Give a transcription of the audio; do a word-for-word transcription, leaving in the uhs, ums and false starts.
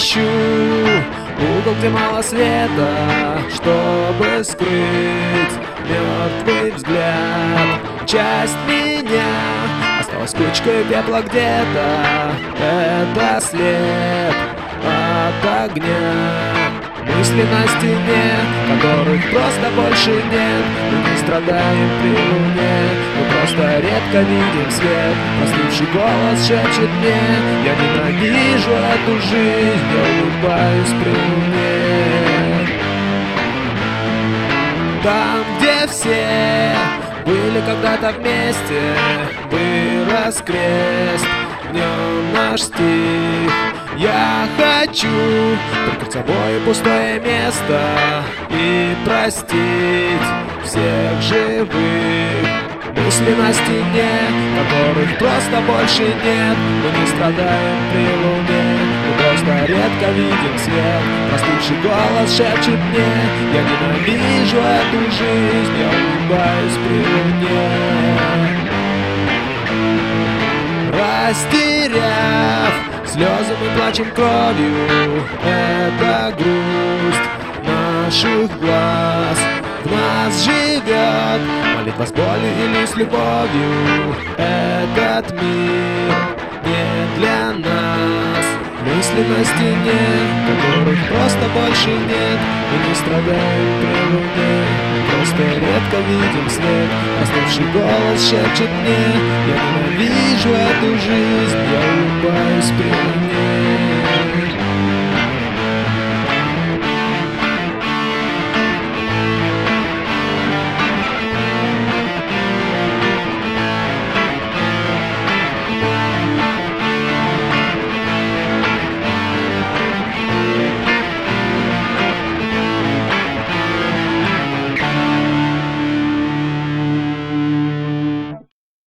ищу угол, где мало света, чтобы скрыть мертвый взгляд. Часть меня осталась кучкой пепла где-то. Это след от огня. Мысли на стене, которых просто больше нет. Мы не страдаем при луне, мы просто редко видим свет. Простывший голос шепчет мне: я ненавижу эту жизнь, я улыбаюсь при луне. Там, где все были когда-то вместе, вырос крест, в нем наш стих. Я хочу прикрыть собой пустое место и простить всех живых. Мысли на стене, которых просто больше нет. Мы не страдаем при луне, мы просто редко видим свет. Простывший голос шепчет мне: я ненавижу эту жизнь, я улыбаюсь при луне. Растеряв слезы, мы плачем кровью. Это грусть наших глаз. В нас живет молитва с болью или с любовью. Этот мир не для нас. Мысли на стене, которых просто больше нет. Мы не страдаем при луне, мы просто редко видим свет. Остывший голос шепчет мне: я ненавижу эту жизнь, я улыбаюсь при луне.